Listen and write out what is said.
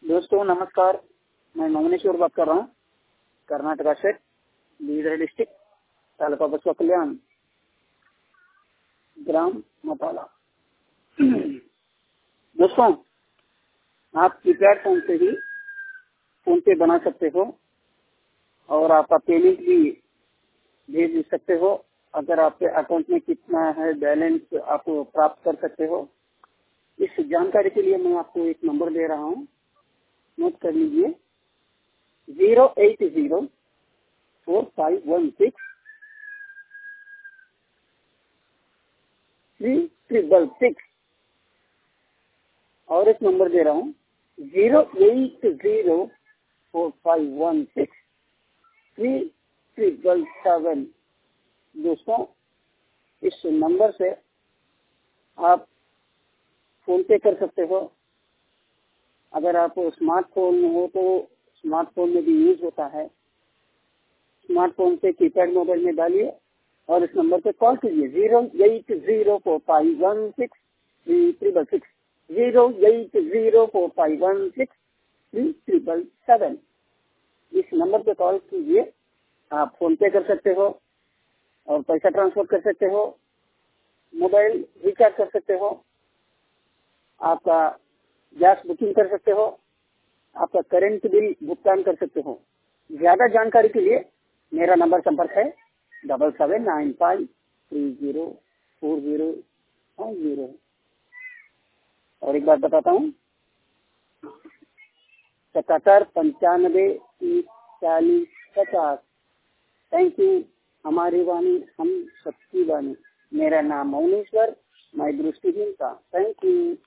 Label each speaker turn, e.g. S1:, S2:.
S1: दोस्तों नमस्कार, मैं ममनेश्वर बात कर रहा हूँ कर्नाटका से, बीदर डिस्ट्रिक्ट, तालुका बसवा कल्याण, ग्राम मताला। दोस्तों, आप कीपैड फोन से ही फोन पे बना सकते हो और आपका पेमेंट भी भेज सकते हो। अगर आपके अकाउंट में कितना है बैलेंस आप प्राप्त कर सकते हो। इस जानकारी के लिए मैं आपको एक नंबर दे रहा हूँ, नोट कर लीजिए। 08045163366 और एक नंबर दे रहा हूँ 08045163367। दोस्तों, इस नंबर से आप फोन पे कर सकते हो। अगर आप स्मार्टफोन में हो तो स्मार्टफोन में भी यूज होता है। स्मार्टफोन से कीपैड मोबाइल में डालिए और इस नंबर पे कॉल कीजिए 08045163366 08045163367। इस नंबर पे कॉल कीजिए। आप फोन पे कर सकते हो और पैसा ट्रांसफर कर सकते हो, मोबाइल रिचार्ज कर सकते हो, आपका गैस बुकिंग कर सकते हो, आपका करंट बिल भुगतान कर सकते हो। ज्यादा जानकारी के लिए मेरा नंबर संपर्क है 7795304050। और एक बात बताता हूँ, 7795304050। Thank you. हमारी वाणी हम सबकी वाणी। मेरा नाम मौनेश्वर, मैं दृष्टिहीन था। Thank you.